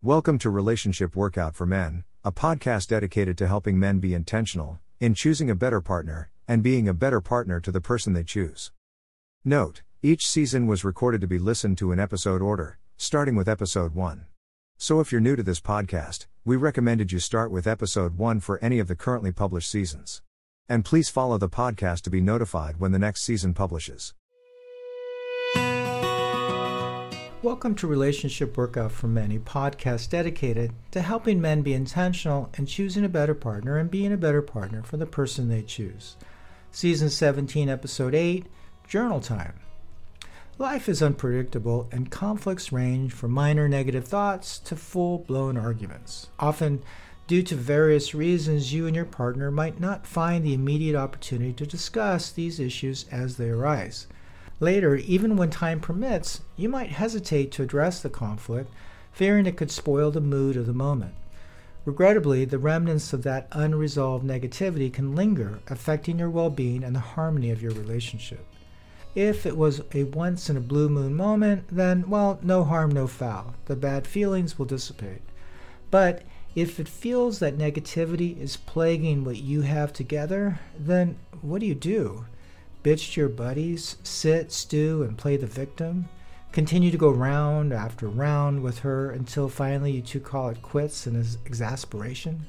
Welcome to Relationship Workout for Men, a podcast dedicated to helping men be intentional in choosing a better partner and being a better partner to the person they choose. Note, each season was recorded to be listened to in episode order, starting with episode 1. So if you're new to this podcast, we recommended you start with episode 1 for any of the currently published seasons. And please follow the podcast to be notified when the next season publishes. Welcome to Relationship Workout for Men, a podcast dedicated to helping men be intentional in choosing a better partner and being a better partner for the person they choose. Season 17, Episode 8, Journal Time. Life is unpredictable and conflicts range from minor negative thoughts to full-blown arguments. Often, due to various reasons, you and your partner might not find the immediate opportunity to discuss these issues as they arise. Later, even when time permits, you might hesitate to address the conflict, fearing it could spoil the mood of the moment. Regrettably, the remnants of that unresolved negativity can linger, affecting your well-being and the harmony of your relationship. If it was a once-in-a-blue-moon moment, then, well, no harm, no foul. The bad feelings will dissipate. But if it feels that negativity is plaguing what you have together, then what do? Bitch to your buddies, sit, stew, and play the victim? Continue to go round after round with her until finally you two call it quits in exasperation?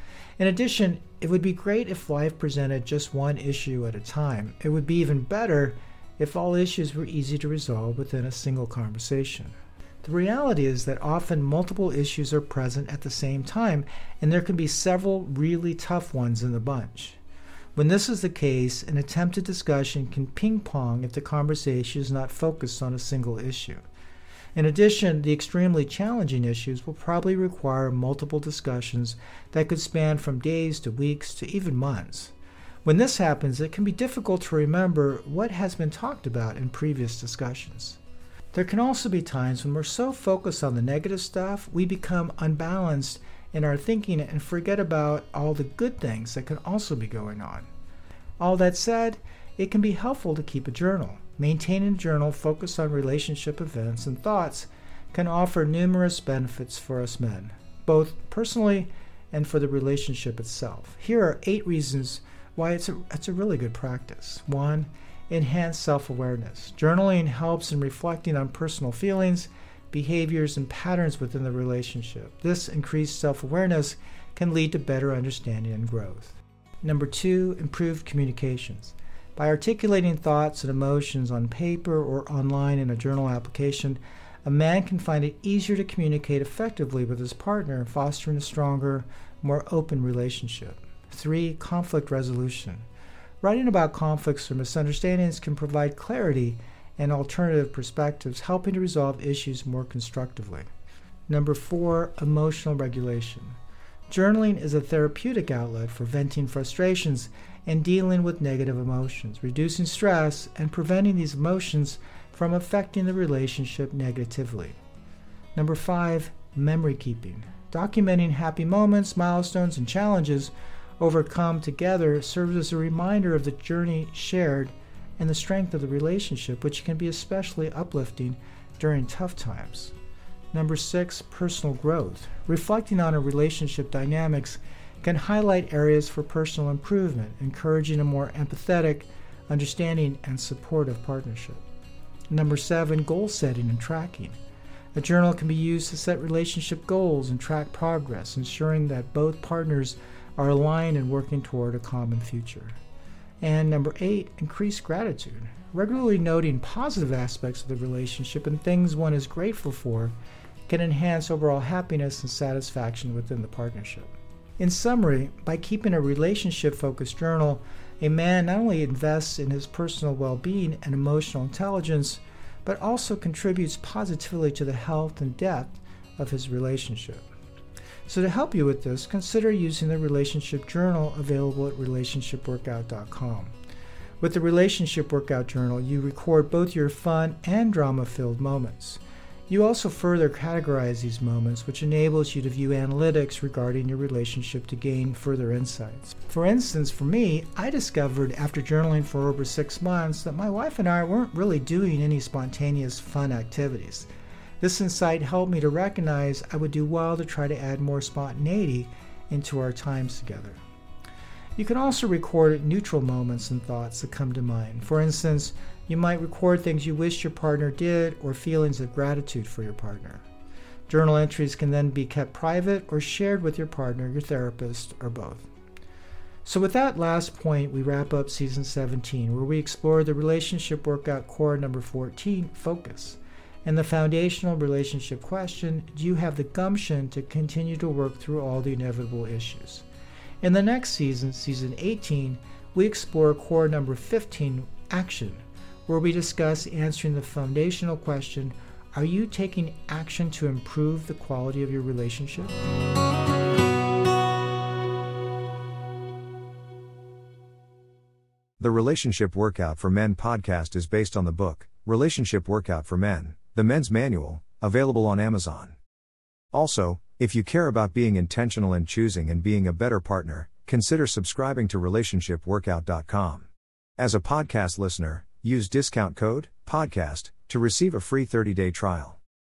In addition, it would be great if life presented just one issue at a time. It would be even better if all issues were easy to resolve within a single conversation. The reality is that often multiple issues are present at the same time, and there can be several really tough ones in the bunch. When this is the case, an attempted discussion can ping-pong if the conversation is not focused on a single issue. In addition, the extremely challenging issues will probably require multiple discussions that could span from days to weeks to even months. When this happens, it can be difficult to remember what has been talked about in previous discussions. There can also be times when we're so focused on the negative stuff, we become unbalanced in our thinking and forget about all the good things that can also be going on. All that said, it can be helpful to keep a journal. Maintaining a journal focused on relationship events and thoughts can offer numerous benefits for us men, both personally and for the relationship itself. Here are 8 reasons why it's a really good practice. 1. Enhance self-awareness. Journaling helps in reflecting on personal feelings, behaviors, and patterns within the relationship. This increased self-awareness can lead to better understanding and growth. Number 2, improved communications. By articulating thoughts and emotions on paper or online in a journal application, a man can find it easier to communicate effectively with his partner, fostering a stronger, more open relationship. 3, conflict resolution. Writing about conflicts or misunderstandings can provide clarity and alternative perspectives, helping to resolve issues more constructively. Number 4, emotional regulation. Journaling is a therapeutic outlet for venting frustrations and dealing with negative emotions, reducing stress, and preventing these emotions from affecting the relationship negatively. Number 5, memory keeping. Documenting happy moments, milestones, and challenges overcome together serves as a reminder of the journey shared and the strength of the relationship, which can be especially uplifting during tough times. Number 6, personal growth. Reflecting on a relationship dynamics can highlight areas for personal improvement, encouraging a more empathetic, understanding, and supportive partnership. Number 7, goal setting and tracking. A journal can be used to set relationship goals and track progress, ensuring that both partners are aligned and working toward a common future. And number 8, increase gratitude. Regularly noting positive aspects of the relationship and things one is grateful for can enhance overall happiness and satisfaction within the partnership. In summary, by keeping a relationship-focused journal, a man not only invests in his personal well-being and emotional intelligence, but also contributes positively to the health and depth of his relationship. So to help you with this, consider using the Relationship Journal available at relationshipworkout.com. With the Relationship Workout Journal, you record both your fun and drama-filled moments. You also further categorize these moments, which enables you to view analytics regarding your relationship to gain further insights. For instance, for me, I discovered after journaling for over 6 months that my wife and I weren't really doing any spontaneous fun activities. This insight helped me to recognize I would do well to try to add more spontaneity into our times together. You can also record neutral moments and thoughts that come to mind. For instance, you might record things you wish your partner did or feelings of gratitude for your partner. Journal entries can then be kept private or shared with your partner, your therapist, or both. So with that last point, we wrap up Season 17, where we explore the relationship workout core number 14, focus, and the foundational relationship question, do you have the gumption to continue to work through all the inevitable issues? In the next season, Season 18, we explore core number 15, action, where we discuss answering the foundational question, are you taking action to improve the quality of your relationship? The Relationship Workout for Men podcast is based on the book, Relationship Workout for Men, The Men's Manual, available on Amazon. Also, if you care about being intentional in choosing and being a better partner, consider subscribing to RelationshipWorkout.com. As a podcast listener, use discount code, podcast, to receive a free 30-day trial.